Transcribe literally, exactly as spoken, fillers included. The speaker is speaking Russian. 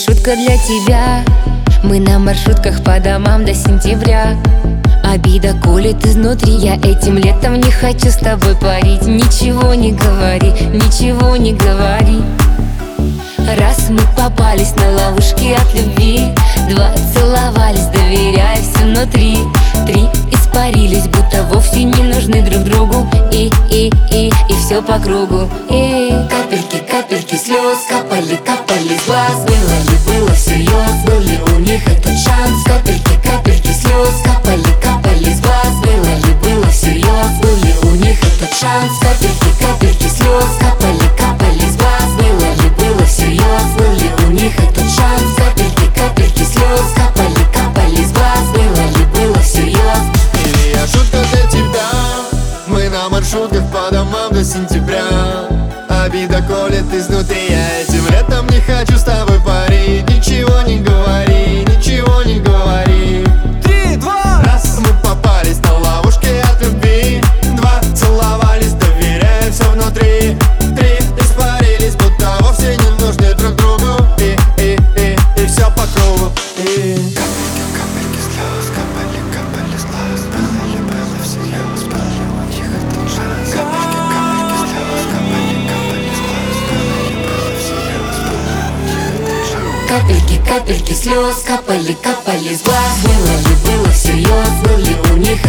шутка для тебя. Мы на маршрутках по домам до сентября. Обида колет изнутри, я этим летом не хочу с тобой парить. Ничего не говори, ничего не говори. Раз мы попались на ловушки от любви, два целовались, доверяя все внутри, три испарились, будто вовсе не нужны друг другу. И, и, и, и все по кругу. И капельки, капельки слез капали, капали с глаз. Было ли, было всерьез, был ли у них этот шанс? Капельки, капельки слез капали, капали с глаз. Было ли, было всерьез, был ли у них этот шанс? Капельки, капельки слез капали, капали с глаз. Было ли, было всерьез, был ли у них этот шанс? Капельки, капельки слез капали, капали с глаз. Было ли, было всерьез? Или я шутка для тебя? Мы на маршрутках по домам до сентября. Обида колет изнутри, я этим летом не хочу с тобой парить. Ничего не говори, ничего не говори. Три, два, раз. Мы попались на ловушки от любви, два целовались, доверяя все внутри, три испарились, будто вовсе не нужны друг другу. И, и, и, и все по кругу. И капельки, капельки слез капали, капали с глаз. Было ли, было всерьез, был ли у них этот шанс? Капельки, капельки слез капали, капали с глаз. Было ли, было всерьез, был ли у них этот шанс? Капельки, капельки слез капали, капали с глаз. Было ли, было всерьез, был ли у них